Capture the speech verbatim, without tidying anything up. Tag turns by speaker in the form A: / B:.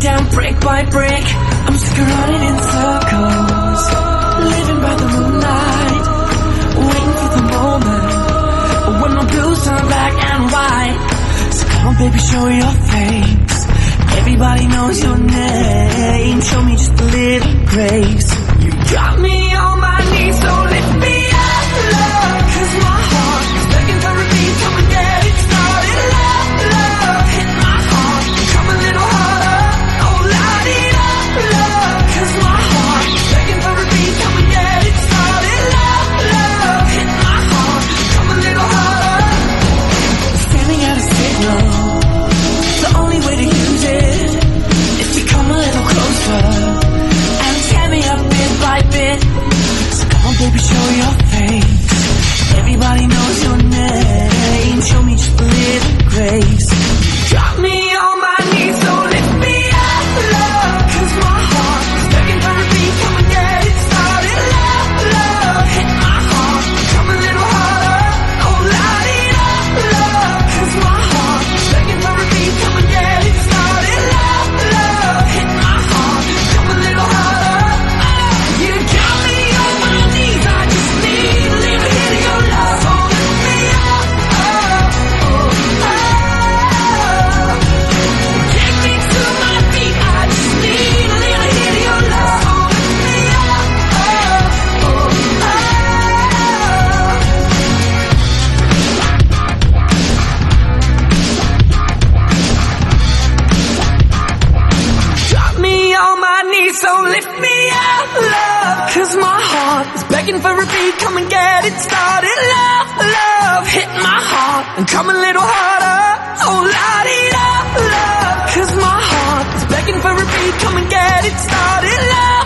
A: down brick by brick. I'm sick of running in circles, living by the moonlight, waiting for the moment when my blues turn black and white. So come on baby, show your face. Everybody knows your name. Show me just a little grace. You got me on my knees, so lift me up, love. Cause my heart is begging for a beat. Come and get it started, love, love. Hit my heart, come a little harder. Oh, light it up, love. Cause my heart is begging for a beat. Come and get it started, love, love. Hit my heart, come a little harder. Standing at a signal, the only way to use it is to come a little closer and tear me up bit by bit. So come on baby, show your face. Everybody knows your name. Show me just a little grace. You got me on my knees, so lift me up, love. Cause my heart is begging for a beat. Come and get it started, love, love. Hit my heart, come a little harder. Oh, light it up, love. Cause my heart is begging for a beat. Come and get it started, love, love. Hit my heart, come a little harder. Oh, you got me on my knees. I just need a little hit of your love. So lift me up, oh, oh, oh. Take me to my feet. I just need a little hit of your love. So lift me up, oh, oh, oh. Got me on my knees, so lift me up, love. Cause my heart is begging for a beat. Come and get it started, love, love. Hit my heart and come a little harder. Oh, light it up, love. Cause my heart is begging for a beat. Come and get it started, love.